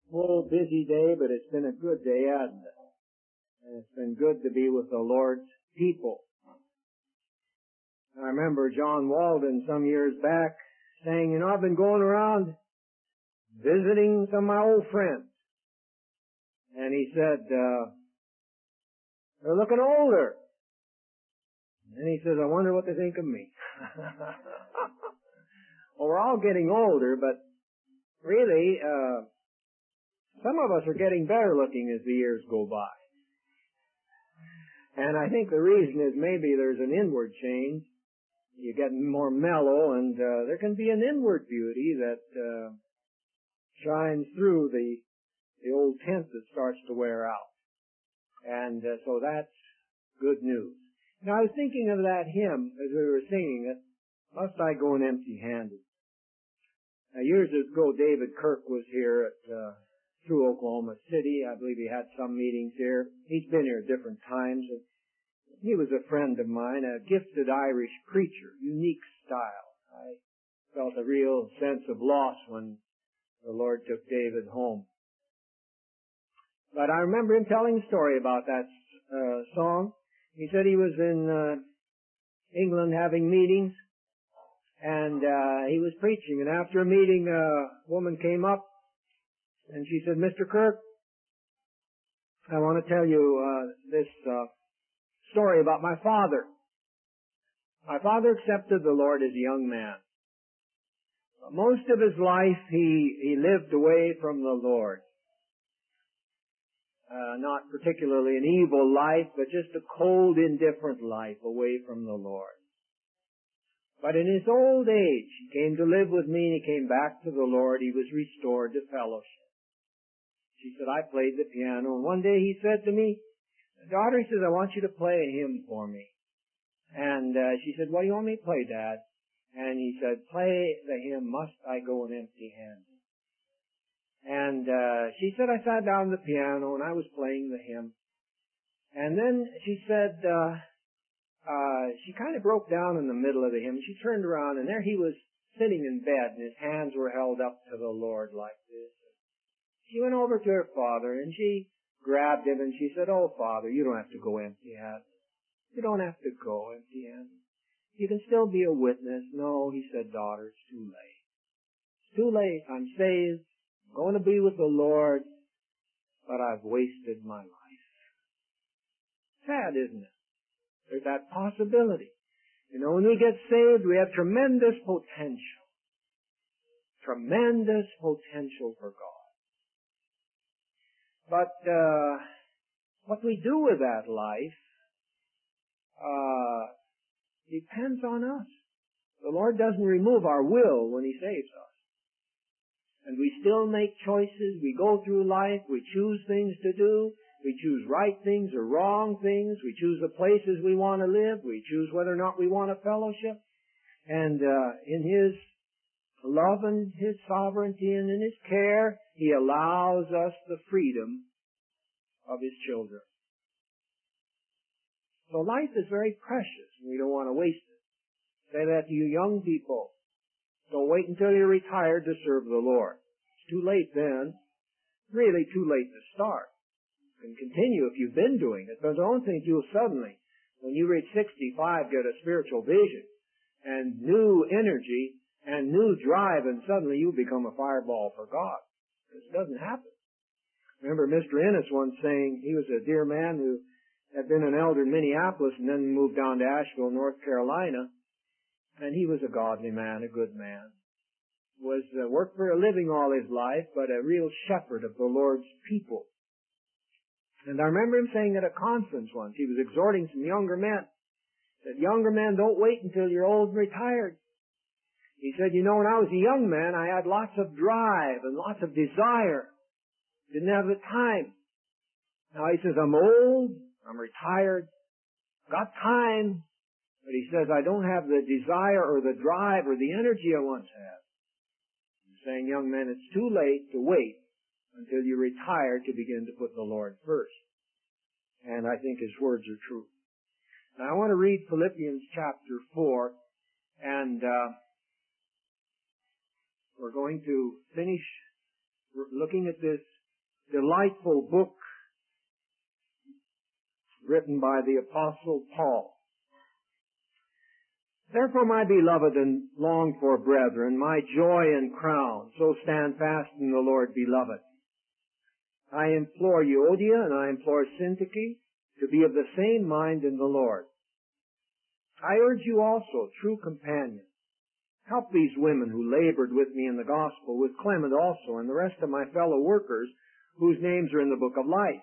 Full, busy day, but it's been a good day, hasn't it? And it's been good to be with the Lord's people. I remember John Walden some years back saying, I've been going around visiting some of my old friends. And he said, they're looking older. And he says, I wonder what they think of me. Well, we're all getting older, but really, some of us are getting better looking as the years go by. And I think the reason is maybe there's an inward change. You get more mellow, and there can be an inward beauty that shines through the old tint that starts to wear out. And so that's good news. Now, I was thinking of that hymn as we were singing it, Must I Go an Empty-Handed? Now, years ago, David Kirk was here at through Oklahoma City. I believe he had some meetings here. He's been here at different times. And he was a friend of mine, a gifted Irish preacher, unique style. I felt a real sense of loss when the Lord took David home. But I remember him telling a story about that song. He said he was in England having meetings, and he was preaching. And after a meeting, a woman came up, and she said, Mr. Kirk, I want to tell you this story about my father. My father accepted the Lord as a young man. Most of his life, he lived away from the Lord. Not particularly an evil life, but just a cold, indifferent life away from the Lord. But in his old age, he came to live with me, and he came back to the Lord. He was restored to fellowship. She said, I played the piano, and one day he said to me, daughter, he says, I want you to play a hymn for me. And she said, what do you want me to play, Dad? And he said, play the hymn, Must I Go an Empty-Handed? And she said, I sat down at the piano, and I was playing the hymn. And then she said, she kind of broke down in the middle of the hymn. She turned around, and there he was sitting in bed, and his hands were held up to the Lord like this. She went over to her father, and she grabbed him, and she said, oh, Father, you don't have to go empty-handed. You don't have to go empty-handed. You can still be a witness. No, he said, daughter, it's too late. It's too late. I'm saved. I'm going to be with the Lord, but I've wasted my life. Sad, isn't it? There's that possibility. You know, when we get saved, we have tremendous potential. Tremendous potential for God. But what we do with that life depends on us. The Lord doesn't remove our will when He saves us. And we still make choices. We go through life. We choose things to do. We choose right things or wrong things. We choose the places we want to live. We choose whether or not we want a fellowship. And in His love and His sovereignty and in His care, He allows us the freedom of His children. So life is very precious. We don't want to waste it. Say that to you young people. Don't wait until you're retired to serve the Lord. It's too late then. Really too late to start. You can continue if you've been doing it, but don't think you'll suddenly, when you reach 65, get a spiritual vision and new energy and new drive, and suddenly you become a fireball for God. This doesn't happen. Remember Mr. Ennis once saying, he was a dear man who had been an elder in Minneapolis and then moved down to Asheville, North Carolina, and he was a godly man, a good man. Was worked for a living all his life, but a real shepherd of the Lord's people. And I remember him saying at a conference once, he was exhorting some younger men, that younger men, don't wait until you're old and retired. He said, you know, when I was a young man, I had lots of drive and lots of desire. Didn't have the time. Now he says, I'm old, I'm retired, got time, but he says, I don't have the desire or the drive or the energy I once had. He's saying, young men, it's too late to wait until you retire to begin to put the Lord first. And I think his words are true. Now I want to read Philippians chapter 4, and we're going to finish looking at this delightful book written by the Apostle Paul. Therefore, my beloved and longed for brethren, my joy and crown, so stand fast in the Lord, beloved. I implore Euodia and I implore Syntyche to be of the same mind in the Lord. I urge you also, true companions, help these women who labored with me in the gospel, with Clement also and the rest of my fellow workers whose names are in the book of life.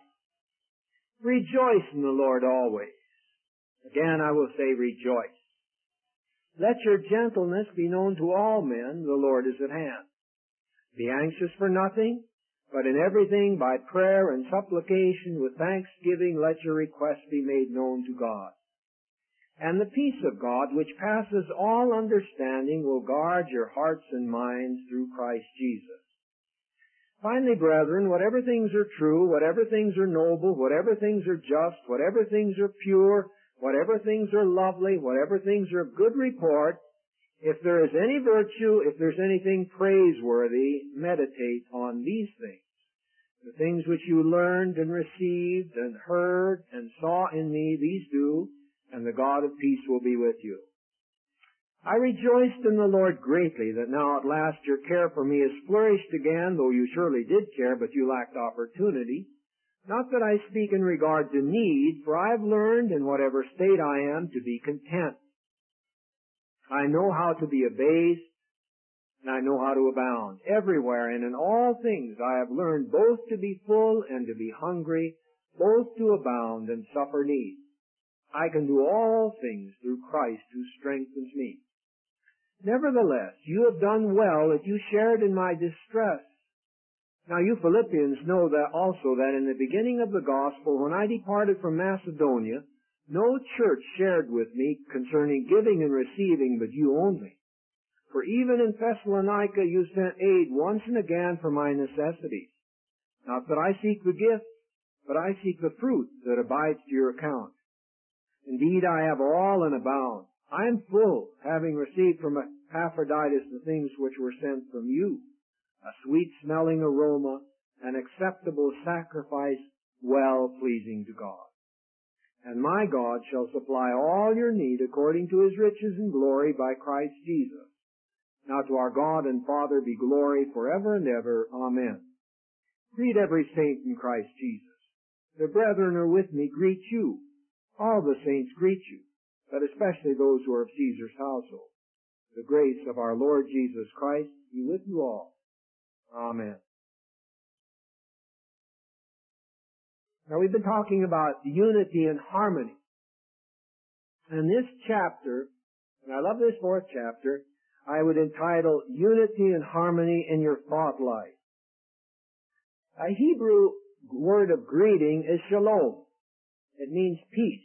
Rejoice in the Lord always. Again, I will say rejoice. Let your gentleness be known to all men. The Lord is at hand. Be anxious for nothing, but in everything by prayer and supplication with thanksgiving let your requests be made known to God. And the peace of God, which passes all understanding, will guard your hearts and minds through Christ Jesus. Finally, brethren, whatever things are true, whatever things are noble, whatever things are just, whatever things are pure, whatever things are lovely, whatever things are of good report, if there is any virtue, if there's anything praiseworthy, meditate on these things. The things which you learned and received and heard and saw in me, these do, and the God of peace will be with you. I rejoiced in the Lord greatly that now at last your care for me has flourished again, though you surely did care, but you lacked opportunity. Not that I speak in regard to need, for I have learned in whatever state I am to be content. I know how to be abased, and I know how to abound. Everywhere and in all things I have learned both to be full and to be hungry, both to abound and suffer need. I can do all things through Christ who strengthens me. Nevertheless, you have done well that you shared in my distress. Now you Philippians know that also that in the beginning of the gospel, when I departed from Macedonia, no church shared with me concerning giving and receiving, but you only. For even in Thessalonica you sent aid once and again for my necessities. Not that I seek the gift, but I seek the fruit that abides to your account. Indeed, I have all and abound. I am full, having received from Epaphroditus the things which were sent from you, a sweet-smelling aroma, an acceptable sacrifice, well-pleasing to God. And my God shall supply all your need according to his riches and glory by Christ Jesus. Now to our God and Father be glory forever and ever. Amen. Greet every saint in Christ Jesus. The brethren are with me greet you. All the saints greet you, but especially those who are of Caesar's household. The grace of our Lord Jesus Christ be with you all. Amen. Now we've been talking about unity and harmony. And this chapter, and I love this fourth chapter, I would entitle Unity and Harmony in Your Thought Life. A Hebrew word of greeting is shalom. It means peace.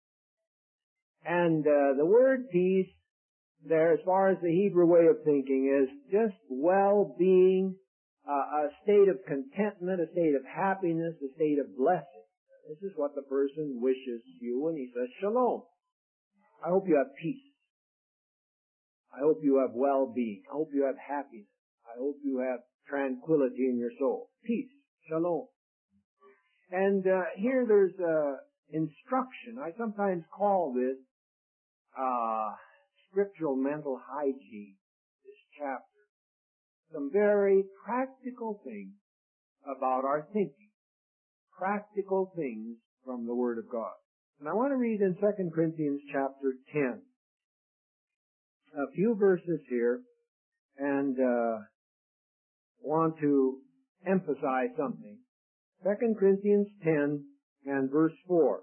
And the word peace there, as far as the Hebrew way of thinking, is just well-being, a state of contentment, a state of happiness, a state of blessing. This is what the person wishes you when he says shalom. I hope you have peace. I hope you have well-being. I hope you have happiness. I hope you have tranquility in your soul. Peace. Shalom. And here there's instruction. I sometimes call this scriptural mental hygiene, this chapter. Some very practical things about our thinking. Practical things from the Word of God. And I want to read in 2 Corinthians chapter 10. A few verses here, and want to emphasize something. 2 Corinthians 10 and verse 4.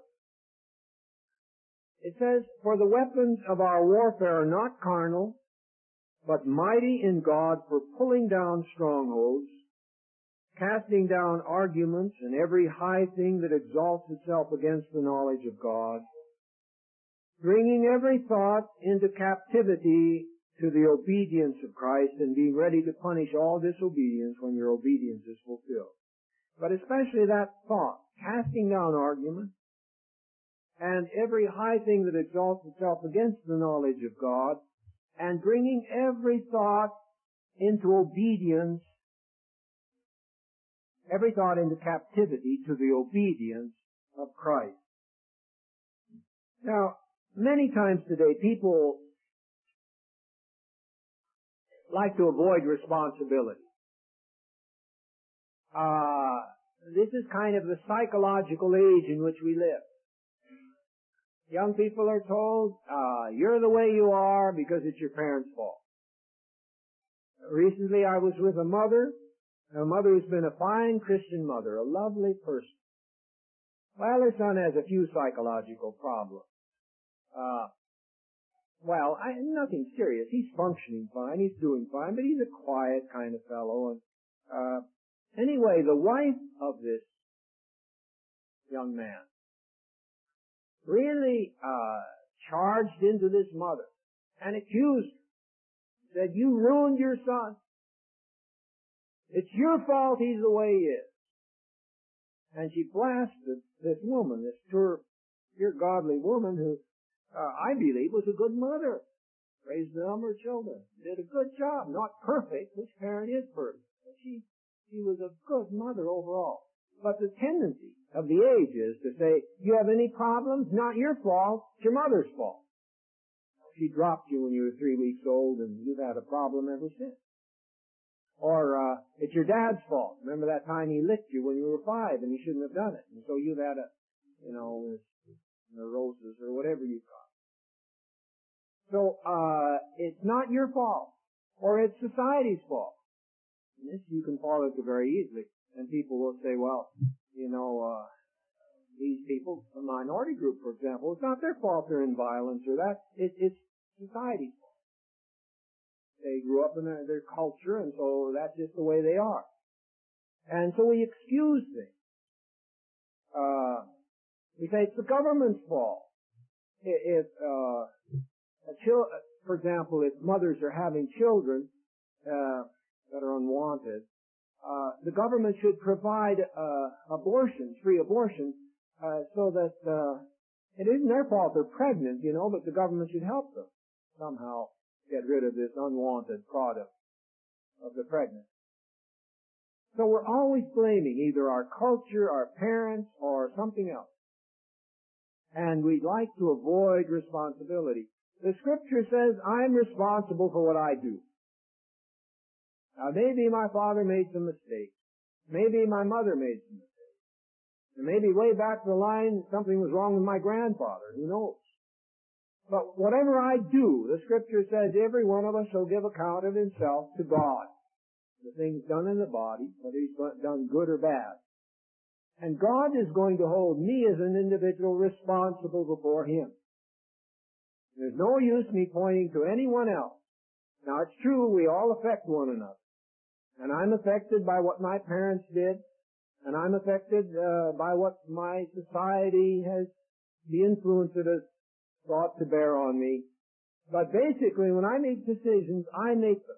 It says, "For the weapons of our warfare are not carnal, but mighty in God for pulling down strongholds, casting down arguments and every high thing that exalts itself against the knowledge of God, bringing every thought into captivity to the obedience of Christ, and being ready to punish all disobedience when your obedience is fulfilled." But especially that thought, casting down arguments, and every high thing that exalts itself against the knowledge of God, and bringing every thought into obedience every thought into captivity to the obedience of Christ. Now, many times today people like to avoid responsibility. This is kind of the psychological age in which we live. Young people are told, you're the way you are because it's your parents' fault. Recently I was with a mother who's been a fine Christian mother, a lovely person. Well, her son has a few psychological problems. Nothing serious. He's functioning fine, he's doing fine, but he's a quiet kind of fellow. And anyway, the wife of this young man really charged into this mother and accused her. Said, you ruined your son. It's your fault he's the way he is. And she blasted this woman, this pure godly woman who I believe was a good mother. Raised a number of children. Did a good job. Not perfect. Which parent is perfect? But she was a good mother overall. But the tendency of the age is to say, you have any problems? Not your fault. It's your mother's fault. She dropped you when you were 3 weeks old and you've had a problem ever since. Or, it's your dad's fault. Remember that time he licked you when you were 5 and you shouldn't have done it. And so you've had neurosis or whatever you call it. So, it's not your fault. Or it's society's fault. And this you can fall into very easily. And people will say, well, these people, a minority group, for example, it's not their fault they're in violence or that. It's society's fault. They grew up in their culture, and so that's just the way they are. And so we excuse things. We say it's the government's fault. For example, if mothers are having children that are unwanted, the government should provide abortions, free abortions, so that it isn't their fault they're pregnant, but the government should help them somehow get rid of this unwanted product of the pregnant. So we're always blaming either our culture, our parents, or something else. And we'd like to avoid responsibility. The scripture says, I'm responsible for what I do. Now maybe my father made some mistakes. Maybe my mother made some mistakes. And maybe way back the line something was wrong with my grandfather. Who knows? But whatever I do, the scripture says every one of us shall give account of himself to God. The things done in the body, whether he's done good or bad. And God is going to hold me as an individual responsible before him. There's no use me pointing to anyone else. Now it's true, we all affect one another. And I'm affected by what my parents did, and I'm affected by what my society has, the influence it has brought to bear on me. But basically, when I make decisions, I make them.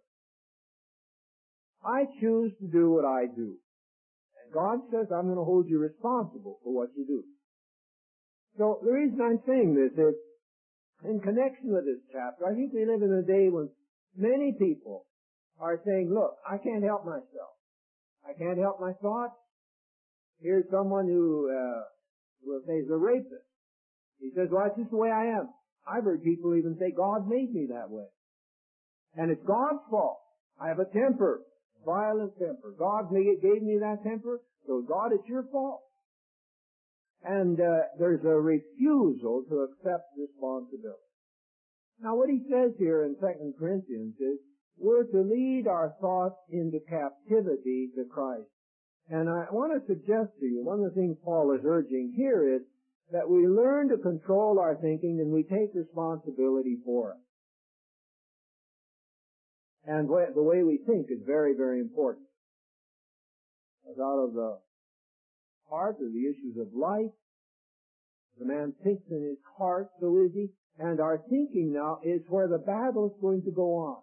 I choose to do what I do. And God says I'm going to hold you responsible for what you do. So the reason I'm saying this is, in connection with this chapter, I think we live in a day when many people are saying, look, I can't help myself. I can't help my thoughts. Here's someone who will say he's a rapist. He says, well, that's just the way I am. I've heard people even say, God made me that way. And it's God's fault. I have a temper, violent temper. God gave me that temper, so God, it's your fault. And there's a refusal to accept responsibility. Now what he says here in 2 Corinthians is, we're to lead our thoughts into captivity to Christ. And I want to suggest to you, one of the things Paul is urging here is that we learn to control our thinking and we take responsibility for it. And the way we think is very, very important. As out of the heart are the issues of life. The man thinks in his heart, so is he. And our thinking now is where the battle is going to go on.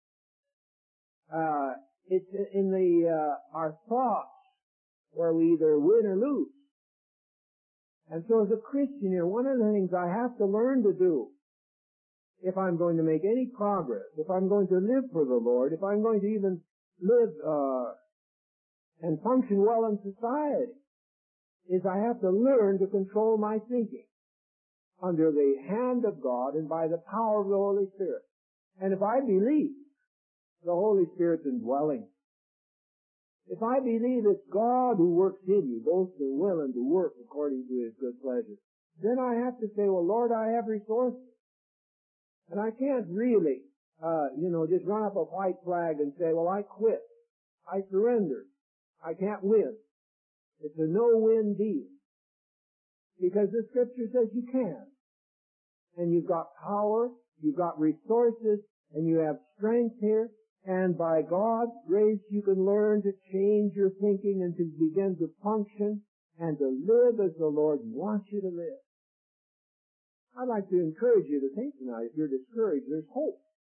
It's in our thoughts where we either win or lose. And so as a Christian here, one of the things I have to learn to do, if I'm going to make any progress, if I'm going to live for the Lord, if I'm going to even live and function well in society is I have to learn to control my thinking under the hand of God and by the power of the Holy Spirit. And if I believe the Holy Spirit's indwelling, if I believe it's God who works in you, both to will and to work according to His good pleasure, then I have to say, well, Lord, I have resources. And I can't really, just run up a white flag and say, well, I quit. I surrender. I can't win. It's a no-win deal. Because the Scripture says you can. And you've got power, you've got resources, and you have strength here. And by God's grace, you can learn to change your thinking and to begin to function and to live as the Lord wants you to live. I'd like to encourage you to think tonight, if you're discouraged, there's hope.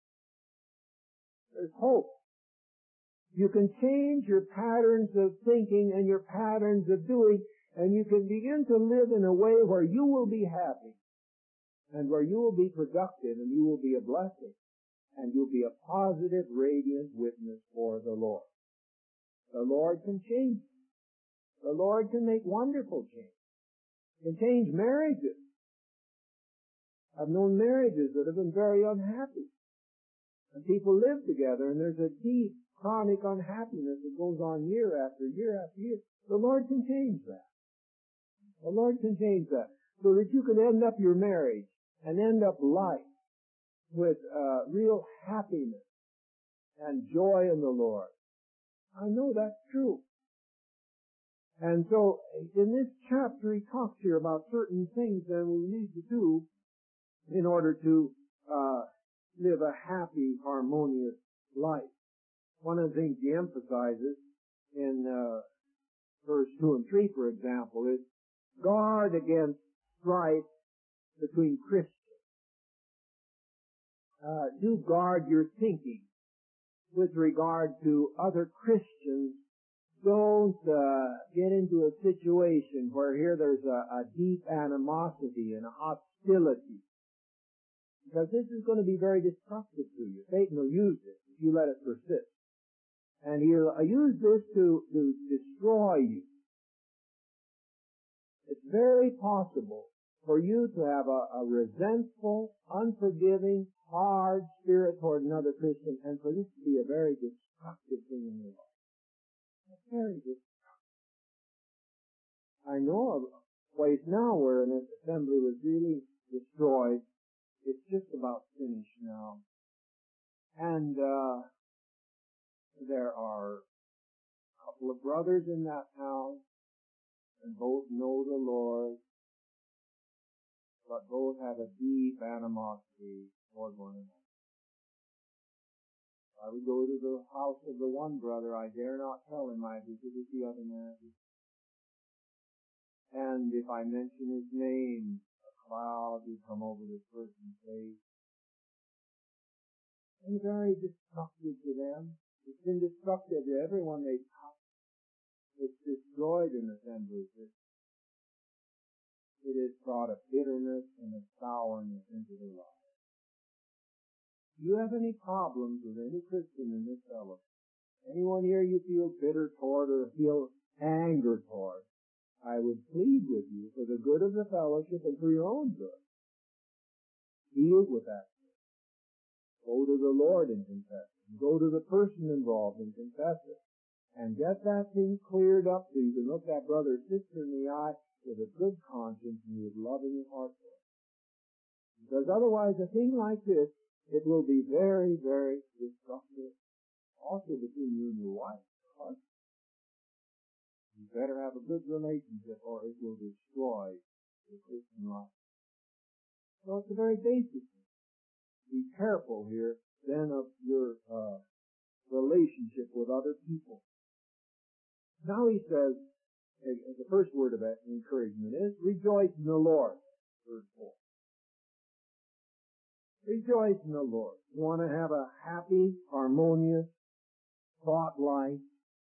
There's hope. You can change your patterns of thinking and your patterns of doing, and you can begin to live in a way where you will be happy, and where you will be productive, and you will be a blessing, and you'll be a positive, radiant witness for the Lord. The Lord can change. The Lord can make wonderful change. Can change marriages. I've known marriages that have been very unhappy. And people live together, and there's a deep, chronic unhappiness that goes on year after year after year. The Lord can change that. The Lord can change that. So that you can end up your marriage and end up life with real happiness and joy in the Lord. I know that's true. And so in this chapter he talks here about certain things that we need to do in order to live a happy, harmonious life. One of the things he emphasizes in verse 2 and 3, for example, is guard against strife between Christians. Do guard your thinking with regard to other Christians. Don't get into a situation where here there's a deep animosity and a hostility. Because this is going to be very destructive to you. Satan will use it if you let it persist. And he'll use this to destroy you. It's very possible for you to have a resentful, unforgiving, hard spirit toward another Christian, and for this to be a very destructive thing in your life. It's very destructive. I know of a place now where an assembly was really destroyed. It's just about finished now. And there are a couple of brothers in that house, and both know the Lord, but both have a deep animosity toward one another. I would go to the house of the one brother, I dare not tell him I visited the other man. And if I mention his name, a cloud would come over this person's face. And very destructive to them. It's been destructive to everyone they touch. It's destroyed in assemblies. It has brought a bitterness and a sourness into their lives. Do you have any problems with any Christian in this fellowship? Anyone here you feel bitter toward or feel anger toward? I would plead with you for the good of the fellowship and for your own good. Deal with that. Go to the Lord and confess it. Go to the person involved and confess it. And get that thing cleared up so you can look that brother or sister in the eye with a good conscience and with love in your heart for it. Because otherwise a thing like this, it will be very, very destructive. Also between you and your wife. You better have a good relationship or it will destroy your Christian life. So it's a very basic thing. Be careful here then of your relationship with other people. Now he says, the first word of encouragement is, rejoice in the Lord. Verse 4. Rejoice in the Lord. You want to have a happy, harmonious thought life?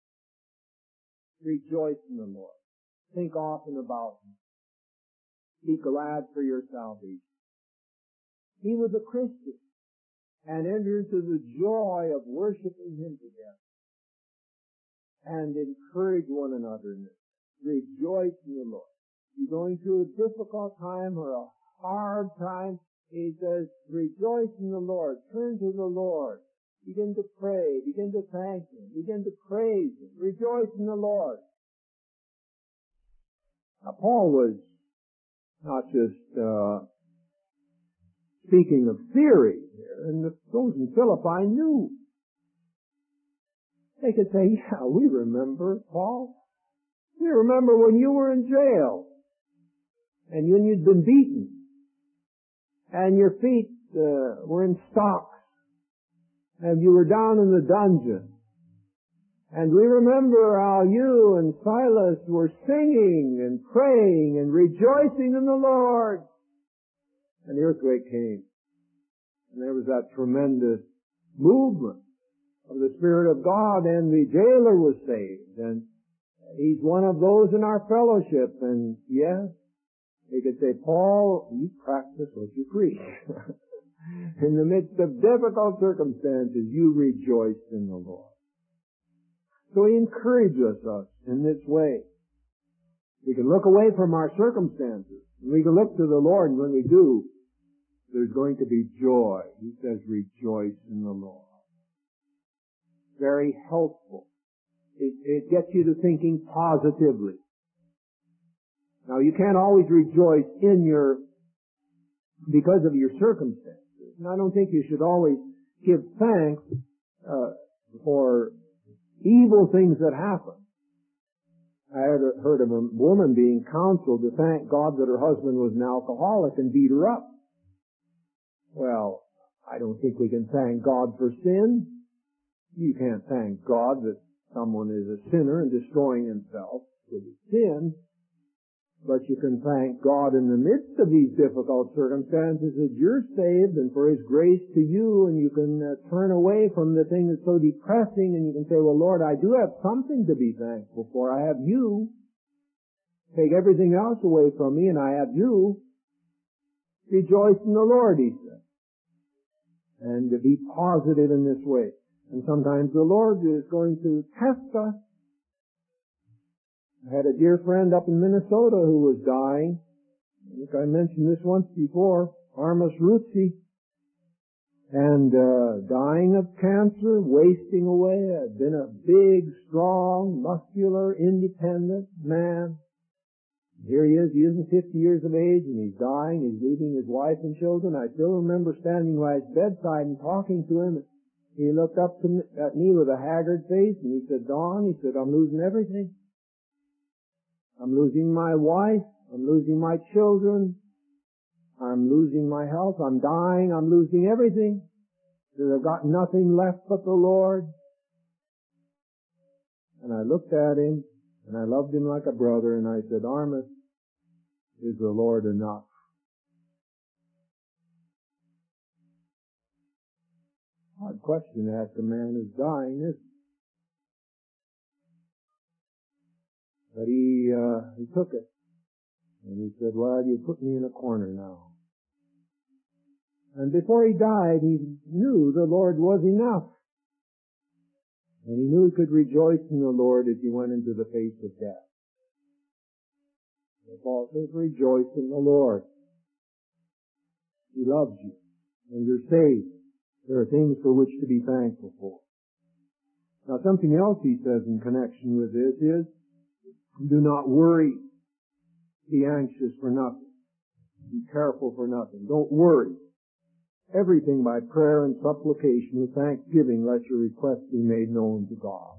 Rejoice in the Lord. Think often about Him. Be glad for your salvation. He was a Christian and entered into the joy of worshiping Him together. and encourage one another in this. Rejoice in the Lord. You're going through a difficult time or a hard time, he says, rejoice in the Lord. Turn to the Lord. Begin to pray. Begin to thank Him. Begin to praise Him. Rejoice in the Lord. Now, Paul was not just speaking of theory here, and those in Philippi knew. They could say, yeah, we remember, Paul. We remember when you were in jail, and when you'd been beaten, and your feet were in stocks, and you were down in the dungeon. And we remember how you and Silas were singing and praying and rejoicing in the Lord. And the earthquake came. And there was that tremendous movement of the Spirit of God, and the jailer was saved. And he's one of those in our fellowship. And yes, they could say, Paul, you practice what you preach. In the midst of difficult circumstances, you rejoiced in the Lord. So he encourages us in this way. We can look away from our circumstances. We can look to the Lord, and when we do, there's going to be joy. He says, rejoice in the Lord. Very helpful. It gets you to thinking positively. Now, you can't always rejoice because of your circumstances. And I don't think you should always give thanks for evil things that happen. I had heard of a woman being counseled to thank God that her husband was an alcoholic and beat her up. Well, I don't think we can thank God for sin. You can't thank God that someone is a sinner and destroying himself with his sin. But you can thank God in the midst of these difficult circumstances that you're saved and for His grace to you, and you can turn away from the thing that's so depressing, and you can say, well, Lord, I do have something to be thankful for. I have you. Take everything else away from me, and I have you. Rejoice in the Lord, he said. And to be positive in this way. And sometimes the Lord is going to test us. I had a dear friend up in Minnesota who was dying. I think I mentioned this once before, Armas Rutzi. And dying of cancer, wasting away. Had been a big, strong, muscular, independent man. Here he isn't 50 years of age, and he's dying. He's leaving his wife and children. I still remember standing by his bedside and talking to him. He looked up at me with a haggard face, and he said, Don, he said, I'm losing everything. I'm losing my wife. I'm losing my children. I'm losing my health. I'm dying. I'm losing everything. I've got nothing left but the Lord. And I looked at him, and I loved him like a brother, and I said, Armas, is the Lord enough? Hard question to ask a man who's dying, isn't it? But he took it. And he said, well, you put me in a corner now. And before he died, he knew the Lord was enough. And he knew he could rejoice in the Lord as he went into the face of death. And Paul says, rejoice in the Lord. He loves you. And you're saved. There are things for which to be thankful for. Now, something else he says in connection with this is, do not worry. Be anxious for nothing. Be careful for nothing. Don't worry. Everything by prayer and supplication with thanksgiving, let your requests be made known to God.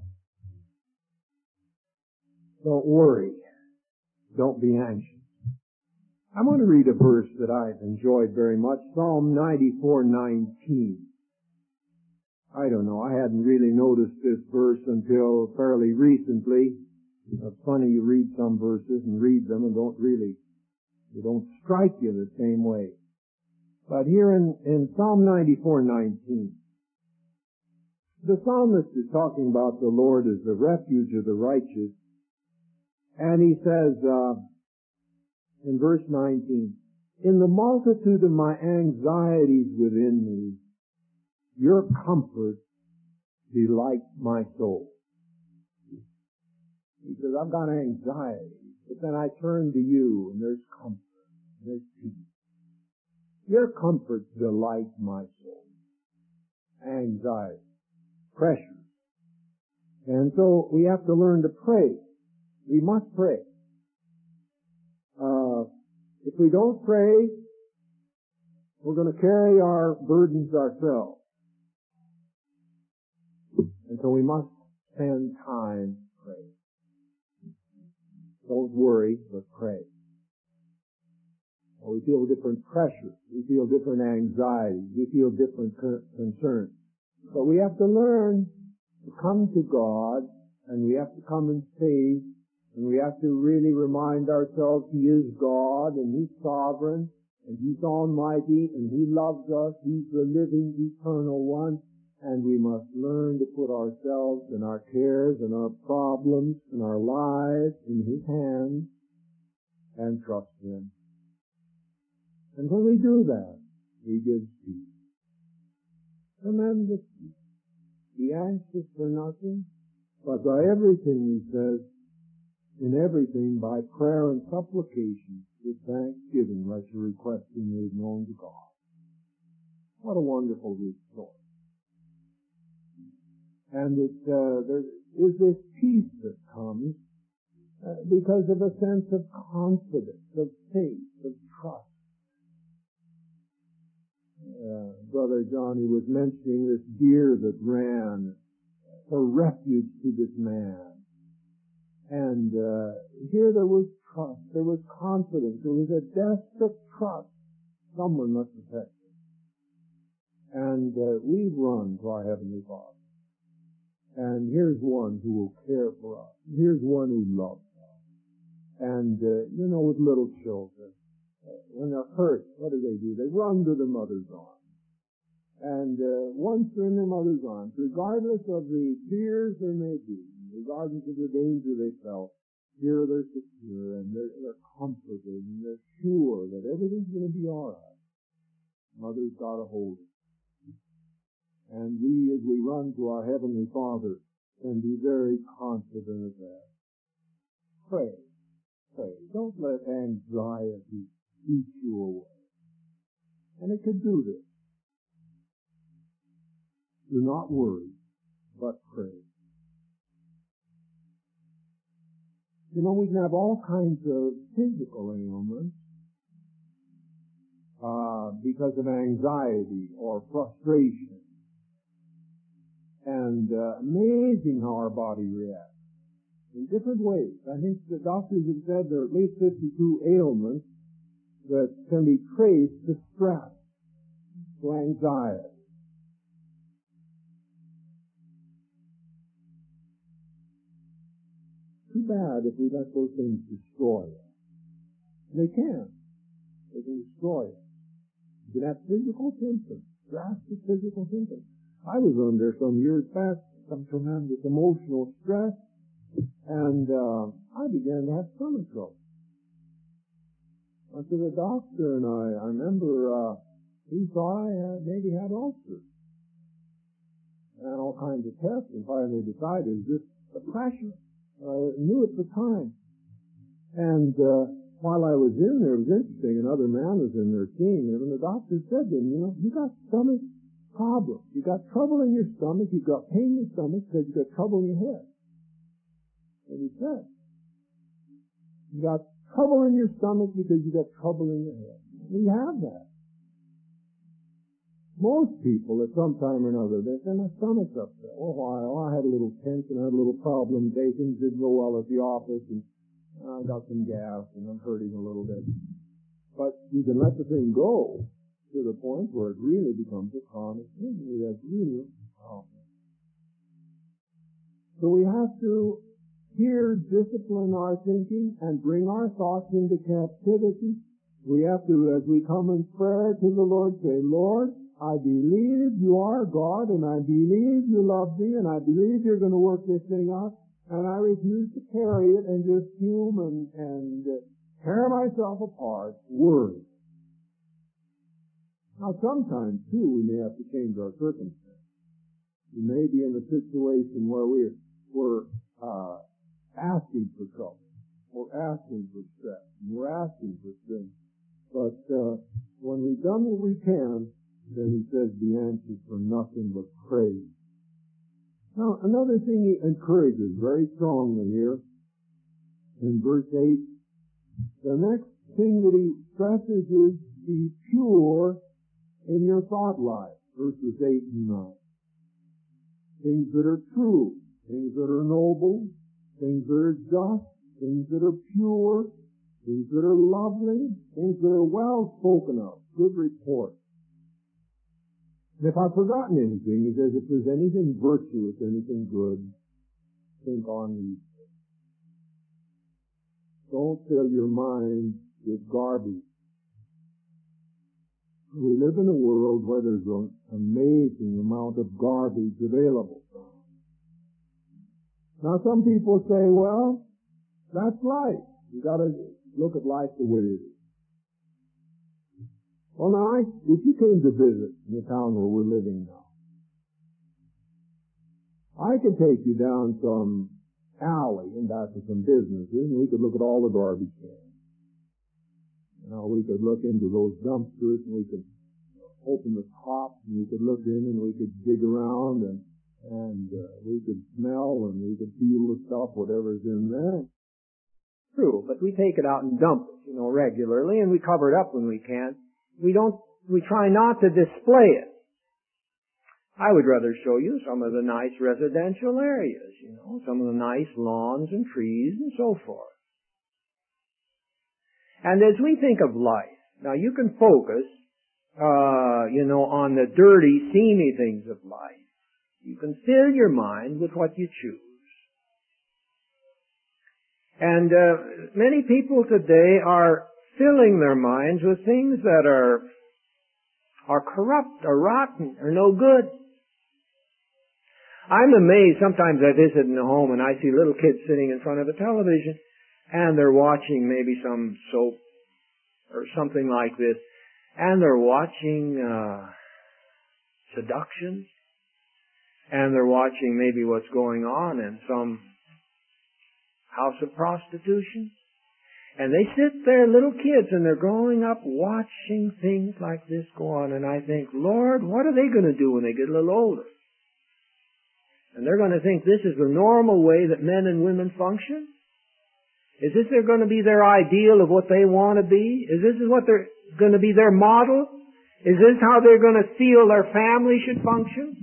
Don't worry. Don't be anxious. I'm going to read a verse that I've enjoyed very much, Psalm 94:19. I don't know, I hadn't really noticed this verse until fairly recently. It's funny, you read some verses and read them and they don't strike you the same way. But here in Psalm 94:19, the psalmist is talking about the Lord as the refuge of the righteous. And he says, in verse 19, in the multitude of my anxieties within me, your comfort delights my soul. He says, I've got anxiety. But then I turn to you, and there's comfort, there's peace. Your comforts delight my soul. Anxiety, pressure. And so we have to learn to pray. We must pray. If we don't pray, we're going to carry our burdens ourselves. And so we must spend time praying. Don't worry, but pray. We feel different pressures. We feel different anxieties. We feel different concerns. But we have to learn to come to God, and we have to come in faith, and we have to really remind ourselves He is God, and He's sovereign, and He's almighty, and He loves us. He's the living, eternal one, and we must learn to put ourselves and our cares and our problems and our lives in His hands and trust Him. And when we do that, He gives peace. Tremendous peace. Be anxious for nothing, but by everything, He says, in everything by prayer and supplication with thanksgiving let your requests be made known to God. What a wonderful resource. And there is this peace that comes because of a sense of confidence, of faith, of trust. Brother Johnny was mentioning this deer that ran for refuge to this man. And here there was trust, there was confidence, there was a desperate trust. Someone must protect him. And we've run to our Heavenly Father. And here's one who will care for us. Here's one who loves us. And, with little children, when they're hurt, what do? They run to their mother's arms. And once they're in their mother's arms, regardless of the tears they may be, regardless of the danger they felt, here they're secure and they're comforted and they're sure that everything's going to be all right. Mother's got a hold of it. And we, as we run to our Heavenly Father, can be very confident of that. Pray. Pray. Don't let anxiety eat you away. And it could do this. Do not worry, but pray. We can have all kinds of physical ailments because of anxiety or frustration. And amazing how our body reacts in different ways. I think the doctors have said there are at least 52 ailments that can be traced to stress, to anxiety. Too bad if we let those things destroy us. They can. They can destroy us. You can have physical symptoms, drastic physical symptoms. I was under some years back some tremendous emotional stress, and I began to have stomach trouble. Went to the doctor, and I remember he thought I maybe had ulcers. And all kinds of tests, and finally decided it's just the pressure. I knew at the time. And while I was in there, it was interesting, another man was in there seeing him, and the doctor said to him, you got stomach problems. You got trouble in your stomach, you got pain in your stomach because you got trouble in your head. And he said, you got trouble in your stomach because you got trouble in your head. We have that. Most people at some time or another, they say, my stomach's upset. Oh, I had a little tension, I had a little problem today, things didn't go well at the office, and I got some gas, and I'm hurting a little bit. But you can let the thing go to the point where it really becomes a chronic injury. That's really a problem. So we have to here discipline our thinking and bring our thoughts into captivity. We have to, as we come in prayer to the Lord, say, Lord, I believe you are God, and I believe you love me, and I believe you're going to work this thing out, and I refuse to carry it and just fume and tear myself apart, worry. Now, sometimes, too, we may have to change our circumstances. We may be in a situation where we're asking for trouble. We're asking for stress. We're asking for things. But when we've done what we can, then he says the answer for nothing but praise. Now, another thing he encourages very strongly here in verse 8, the next thing that he stresses is be pure in your thought life, verses 8 and 9. Things that are true, things that are noble, things that are just, things that are pure, things that are lovely, things that are well spoken of, good report. And if I've forgotten anything, he says, if there's anything virtuous, anything good, think on these things. Don't fill your mind with garbage. We live in a world where there's an amazing amount of garbage available. Now some people say, well, that's life. You gotta look at life the way it is. Well, now, if you came to visit in the town where we're living now, I could take you down some alley and back to some businesses, and we could look at all the garbage cans. You know, we could look into those dumpsters, and we could open the top, and we could look in, and we could dig around, and we could smell, and we could feel the stuff, whatever's in there. True, but we take it out and dump it, regularly, and we cover it up when we can. We try not to display it. I would rather show you some of the nice residential areas, some of the nice lawns and trees and so forth. And as we think of life, now you can focus, on the dirty, seamy things of life. You can fill your mind with what you choose. And many people today are filling their minds with things that are corrupt, or rotten, or no good. I'm amazed. Sometimes I visit in a home and I see little kids sitting in front of a television and they're watching maybe some soap or something like this, and they're watching seduction, and they're watching maybe what's going on in some house of prostitution. And they sit there, little kids, and they're growing up watching things like this go on. And I think, Lord, what are they going to do when they get a little older? And they're going to think this is the normal way that men and women function? Is this going to be their ideal of what they want to be? Is this what they're going to be their model? Is this how they're going to feel their family should function?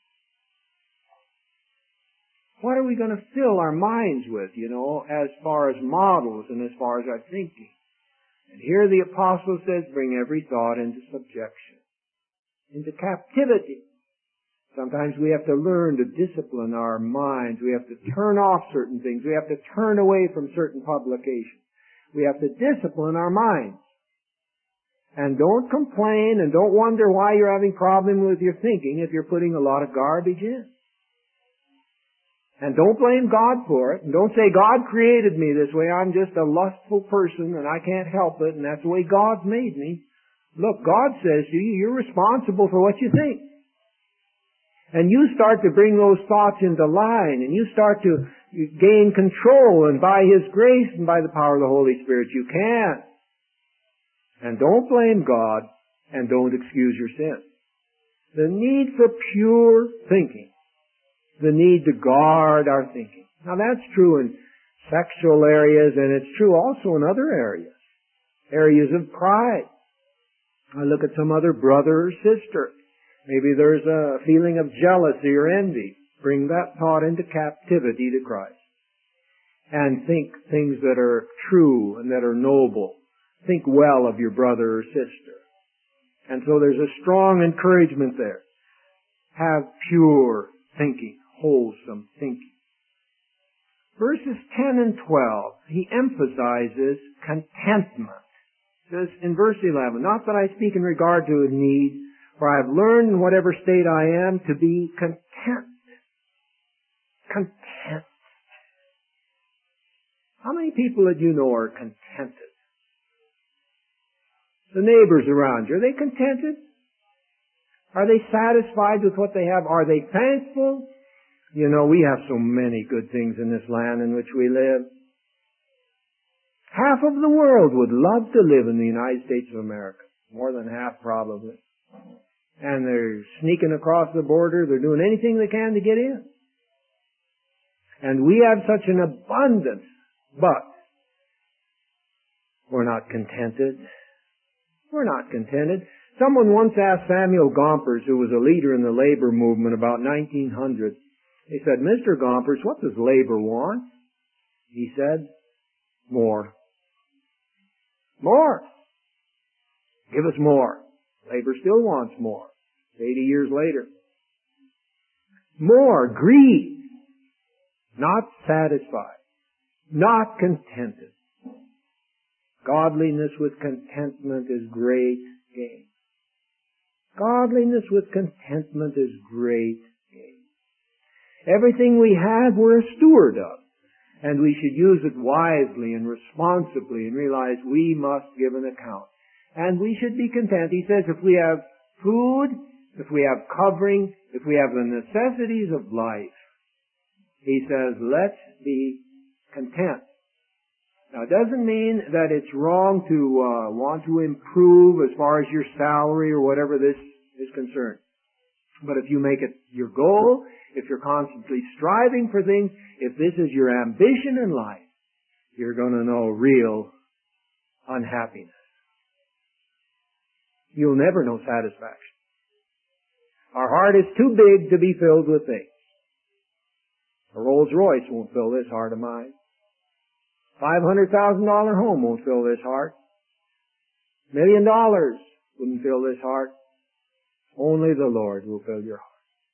What are we going to fill our minds with, as far as models and as far as our thinking? And here the apostle says, bring every thought into subjection, into captivity. Sometimes we have to learn to discipline our minds. We have to turn off certain things. We have to turn away from certain publications. We have to discipline our minds. And don't complain and don't wonder why you're having problems with your thinking if you're putting a lot of garbage in. And don't blame God for it. And don't say, God created me this way. I'm just a lustful person and I can't help it and that's the way God's made me. Look, God says to you, you're responsible for what you think. And you start to bring those thoughts into line and you start to gain control, and by His grace and by the power of the Holy Spirit you can. And don't blame God and don't excuse your sin. The need for pure thinking. The need to guard our thinking. Now that's true in sexual areas, and it's true also in other areas. Areas of pride. I look at some other brother or sister. Maybe there's a feeling of jealousy or envy. Bring that thought into captivity to Christ. And think things that are true and that are noble. Think well of your brother or sister. And so there's a strong encouragement there. Have pure thinking. Wholesome thinking. Verses 10 and 12, he emphasizes contentment. He says in verse 11, not that I speak in regard to a need, for I have learned in whatever state I am to be content. Content. How many people that you know are contented? The neighbors around you, are they contented? Are they satisfied with what they have? Are they thankful? You know, we have so many good things in this land in which we live. Half of the world would love to live in the United States of America. More than half, probably. And they're sneaking across the border. They're doing anything they can to get in. And we have such an abundance. But we're not contented. We're not contented. Someone once asked Samuel Gompers, who was a leader in the labor movement about 1900, he said, Mr. Gompers, what does labor want? He said, more. More. Give us more. Labor still wants more. 80 years later. More. Greed. Not satisfied. Not contented. Godliness with contentment is great gain. Godliness with contentment is great gain. Everything we have, we're a steward of. And we should use it wisely and responsibly and realize we must give an account. And we should be content. He says if we have food, if we have covering, if we have the necessities of life, he says, let's be content. Now, it doesn't mean that it's wrong to want to improve as far as your salary or whatever this is concerned. But if you make it your goal, if you're constantly striving for things, if this is your ambition in life, you're going to know real unhappiness. You'll never know satisfaction. Our heart is too big to be filled with things. A Rolls Royce won't fill this heart of mine. $500,000 home won't fill this heart. $1 million wouldn't fill this heart. Only the Lord will fill your heart.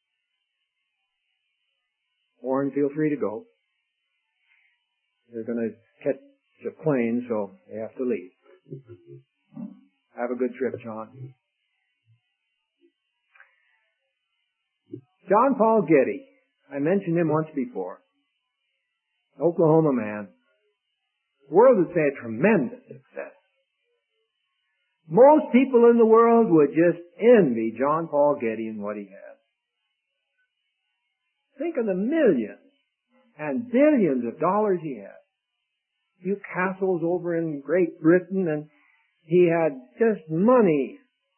Warren, feel free to go. They're going to catch a plane, so they have to leave. Have a good trip, John. John Paul Getty. I mentioned him once before. Oklahoma man. The world would say a tremendous success. Most people in the world would just envy John Paul Getty and what he has. Think of the millions and billions of dollars he had. A few castles over in Great Britain, and he had just money.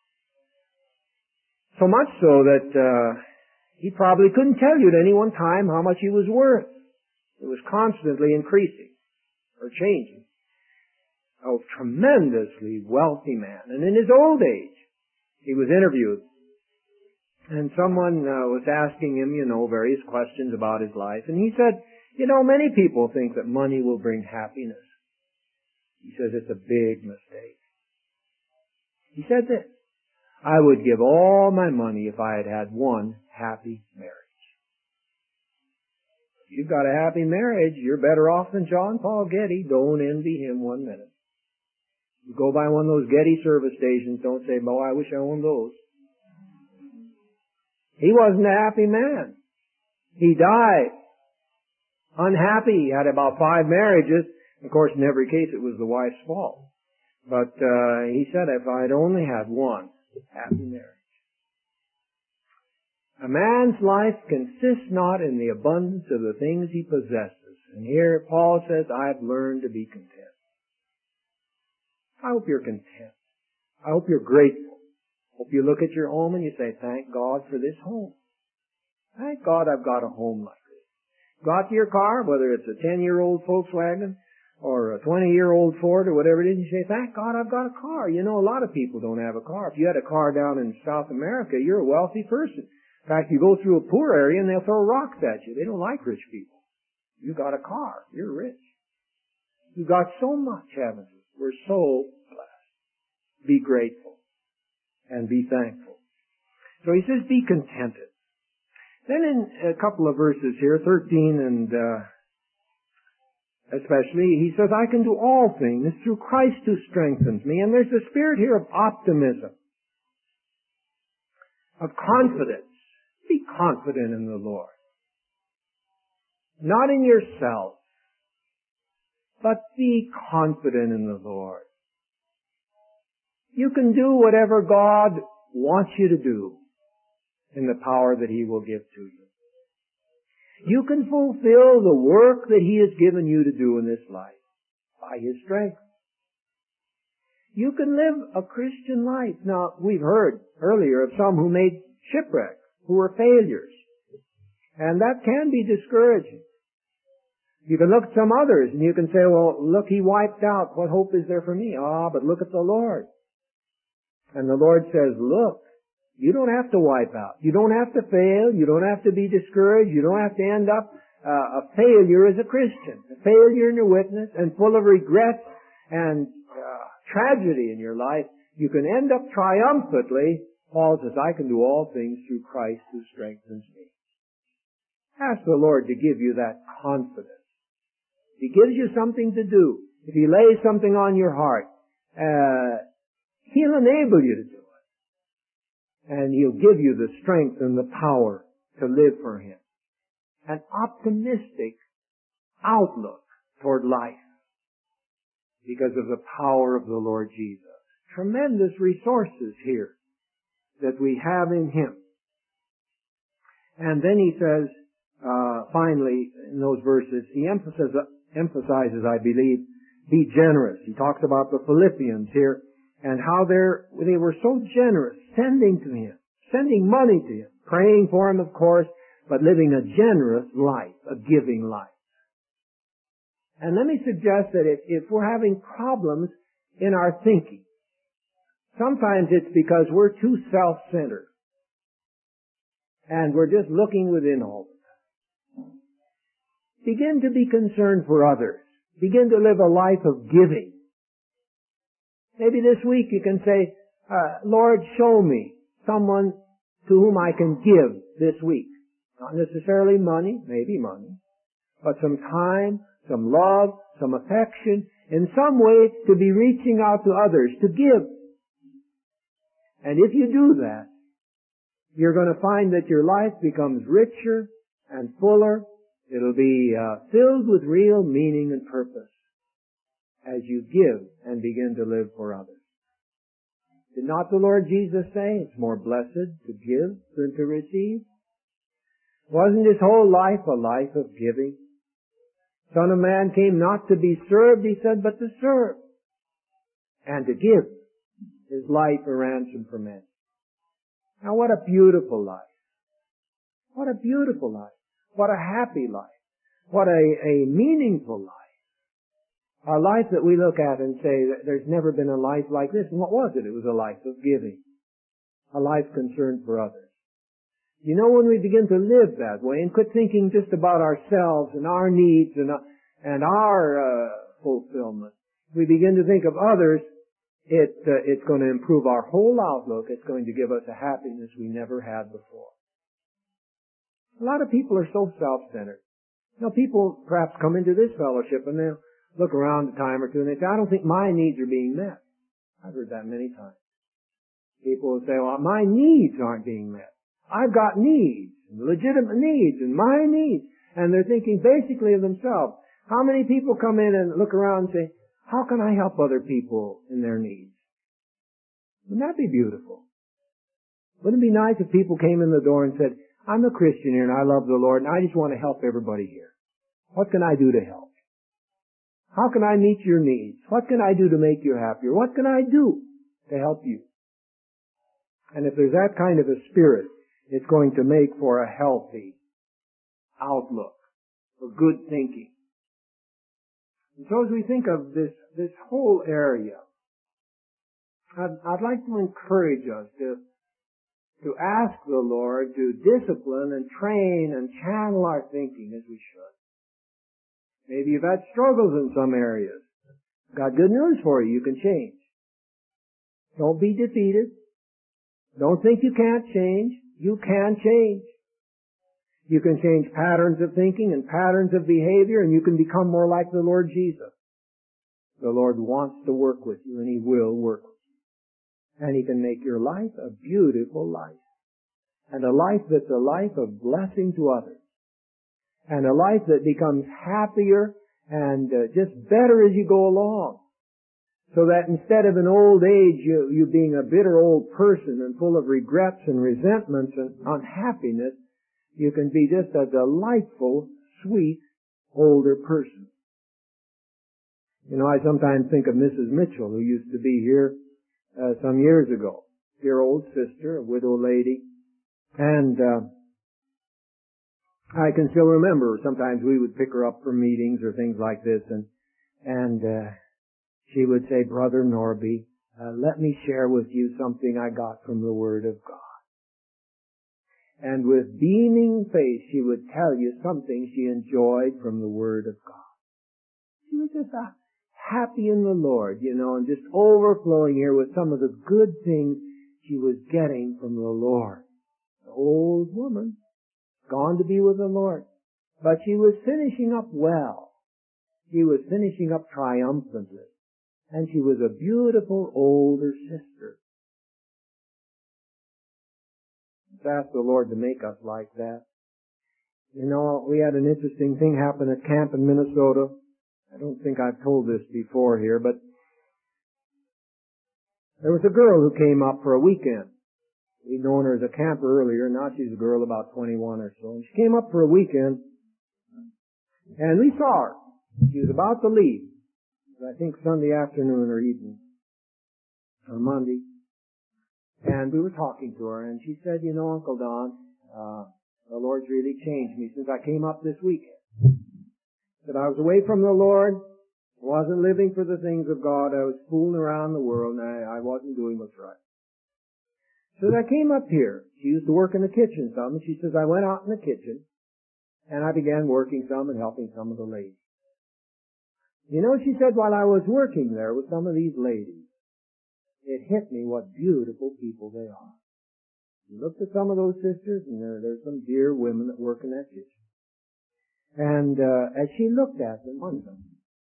So much so that he probably couldn't tell you at any one time how much he was worth. It was constantly increasing or changing. A tremendously wealthy man. And in his old age, he was interviewed. And someone was asking him, various questions about his life. And he said, many people think that money will bring happiness. He says it's a big mistake. He said this, I would give all my money if I had had one happy marriage. If you've got a happy marriage, you're better off than John Paul Getty. Don't envy him 1 minute. You go by one of those Getty service stations, don't say, I wish I owned those. He wasn't a happy man. He died unhappy. He had about 5 marriages. Of course, in every case, it was the wife's fault. But he said, if I'd only had one happy marriage. A man's life consists not in the abundance of the things he possesses. And here Paul says, I've learned to be content. I hope you're content. I hope you're grateful. Hope you look at your home and you say, thank God for this home. Thank God I've got a home like this. Go out to your car, whether it's a 10-year-old Volkswagen or a 20-year-old Ford or whatever it is, and you say, thank God I've got a car. A lot of people don't have a car. If you had a car down in South America, you're a wealthy person. In fact, you go through a poor area and they'll throw rocks at you. They don't like rich people. You got a car. You're rich. You've got so much, haven't you? We're so blessed. Be grateful and be thankful. So he says, be contented. Then in a couple of verses here, 13 and especially, he says, I can do all things through Christ who strengthens me. And there's a spirit here of optimism, of confidence. Be confident in the Lord. Not in yourself, but be confident in the Lord. You can do whatever God wants you to do in the power that He will give to you. You can fulfill the work that He has given you to do in this life by His strength. You can live a Christian life. Now, we've heard earlier of some who made shipwreck, who were failures. And that can be discouraging. You can look at some others and you can say, well, look, he wiped out. What hope is there for me? But look at the Lord. And the Lord says, look, you don't have to wipe out. You don't have to fail. You don't have to be discouraged. You don't have to end up a failure as a Christian. A failure in your witness and full of regrets and tragedy in your life. You can end up triumphantly. Paul says, I can do all things through Christ who strengthens me. Ask the Lord to give you that confidence. If He gives you something to do, if He lays something on your heart, He'll enable you to do it. And He'll give you the strength and the power to live for Him. An optimistic outlook toward life because of the power of the Lord Jesus. Tremendous resources here that we have in Him. And then he says, finally, in those verses, he emphasizes, I believe, be generous. He talks about the Philippians here and how they were so generous, sending to Him, sending money to Him, praying for Him, of course, but living a generous life, a giving life. And let me suggest that if we're having problems in our thinking, sometimes it's because we're too self-centered and we're just looking within all the time. Begin to be concerned for others. Begin to live a life of giving. Maybe this week you can say, Lord, show me someone to whom I can give this week. Not necessarily money, maybe money, but some time, some love, some affection, in some way to be reaching out to others, to give. And if you do that, you're going to find that your life becomes richer and fuller. It'll be filled with real meaning and purpose as you give and begin to live for others. Did not the Lord Jesus say it's more blessed to give than to receive? Wasn't His whole life a life of giving? Son of Man came not to be served, He said, but to serve and to give His life a ransom for men. Now what a beautiful life. What a beautiful life. What a happy life. What a meaningful life. A life that we look at and say, there's never been a life like this. And what was it? It was a life of giving. A life concerned for others. You know, when we begin to live that way and quit thinking just about ourselves and our needs and our fulfillment, we begin to think of others, it's going to improve our whole outlook. It's going to give us a happiness we never had before. A lot of people are so self-centered. You know, people perhaps come into this fellowship and they'll look around a time or two and they say, I don't think my needs are being met. I've heard that many times. People will say, well, my needs aren't being met. I've got needs, legitimate needs, and my needs. And they're thinking basically of themselves. How many people come in and look around and say, how can I help other people in their needs? Wouldn't that be beautiful? Wouldn't it be nice if people came in the door and said, I'm a Christian here and I love the Lord and I just want to help everybody here. What can I do to help? How can I meet your needs? What can I do to make you happier? What can I do to help you? And if there's that kind of a spirit, it's going to make for a healthy outlook, for good thinking. And so as we think of this whole area, I'd like to encourage us to ask the Lord to discipline and train and channel our thinking as we should. Maybe you've had struggles in some areas. Got good news for you. You can change. Don't be defeated. Don't think you can't change. You can change. You can change patterns of thinking and patterns of behavior, and you can become more like the Lord Jesus. The Lord wants to work with you, and He will work with you. And He can make your life a beautiful life. And a life that's a life of blessing to others. And a life that becomes happier and just better as you go along. So that instead of in old age you being a bitter old person and full of regrets and resentments and unhappiness, You can be just a delightful, sweet, older person. You know, I sometimes think of Mrs. Mitchell, who used to be here some years ago. Dear old sister, a widow lady. And I can still remember sometimes we would pick her up for meetings or things like this, and she would say, Brother Norby, let me share with you something I got from the Word of God. And with beaming face, she would tell you something she enjoyed from the Word of God. She was just happy in the Lord, you know, and just overflowing here with some of the good things she was getting from the Lord. The old woman, gone to be with the Lord. But she was finishing up well. She was finishing up triumphantly. And she was a beautiful older sister. Let's ask the Lord to make us like that. You know, we had an interesting thing happen at camp in Minnesota. I don't think I've told this before here, but there was a girl who came up for a weekend. We'd known her as a camper earlier. Now she's a girl about 21 or so. And she came up for a weekend, and we saw her. She was about to leave. I think Sunday afternoon or evening, or Monday. And we were talking to her, and she said, you know, Uncle Don, the Lord's really changed me since I came up this weekend. That I was away from the Lord, wasn't living for the things of God, I was fooling around the world, and I wasn't doing what's right. So I came up here. She used to work in the kitchen some, and she says, I went out in the kitchen, and I began working some and helping some of the ladies. You know, she said, while I was working there with some of these ladies, it hit me what beautiful people they are. You looked at some of those sisters, and there's some dear women that work in that kitchen. And as she looked at them, one of them,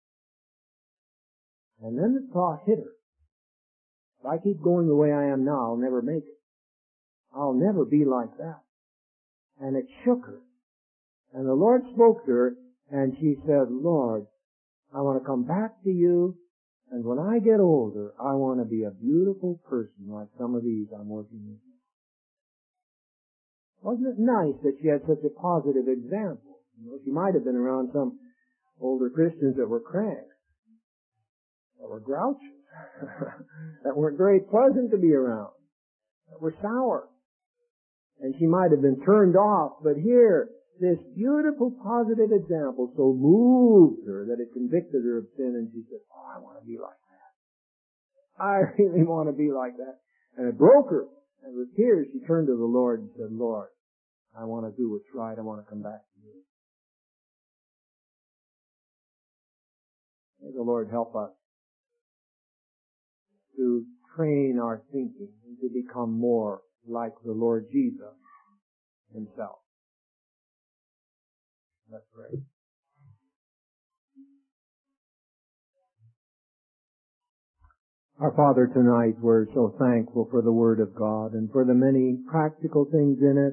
and then the thought hit her. If I keep going the way I am now, I'll never make it. I'll never be like that. And it shook her. And the Lord spoke to her, and she said, Lord, I want to come back to you, and when I get older, I want to be a beautiful person like some of these I'm working with. Wasn't it nice that she had such a positive example? You know, she might have been around some older Christians that were cranks, that were grouches, that weren't very pleasant to be around, that were sour. And she might have been turned off, but here, this beautiful positive example so moved her that it convicted her of sin, and she said, oh, I want to be like that. I really want to be like that. And it broke her. And with tears, she turned to the Lord and said, Lord, I want to do what's right. I want to come back to you. May the Lord help us to train our thinking and to become more like the Lord Jesus Himself. Let's pray. Our Father, tonight we're so thankful for the Word of God and for the many practical things in it.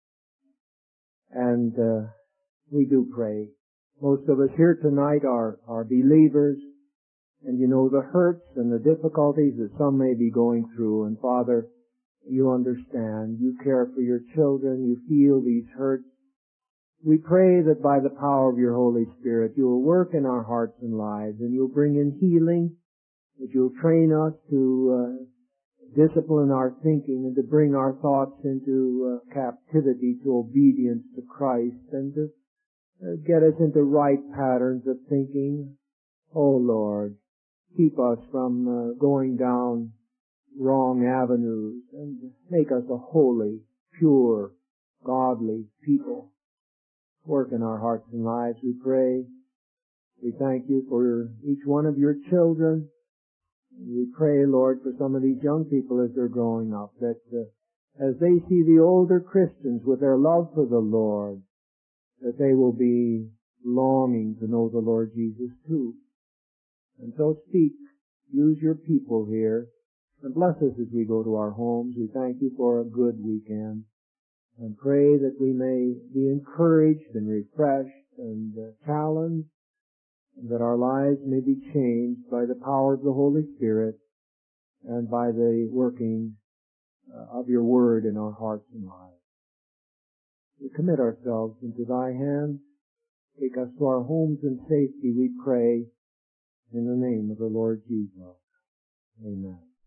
And we do pray. Most of us here tonight are believers, and you know the hurts and the difficulties that some may be going through. And Father, you understand. You care for your children. You feel these hurts. We pray that by the power of your Holy Spirit, you will work in our hearts and lives, and you'll bring in healing, that you'll train us to discipline our thinking and to bring our thoughts into captivity to obedience to Christ, and to get us into right patterns of thinking. Oh Lord, keep us from going down wrong avenues and make us a holy, pure, godly people. Work in our hearts and lives, we pray. We thank you for each one of your children. We pray, Lord, for some of these young people as they're growing up, that as they see the older Christians with their love for the Lord, that they will be longing to know the Lord Jesus too. And so speak, use your people here, and bless us as we go to our homes. We thank you for a good weekend, and pray that we may be encouraged and refreshed and challenged, and that our lives may be changed by the power of the Holy Spirit and by the working of your Word in our hearts and lives. We commit ourselves into thy hands. Take us to our homes in safety, we pray, in the name of the Lord Jesus. Amen.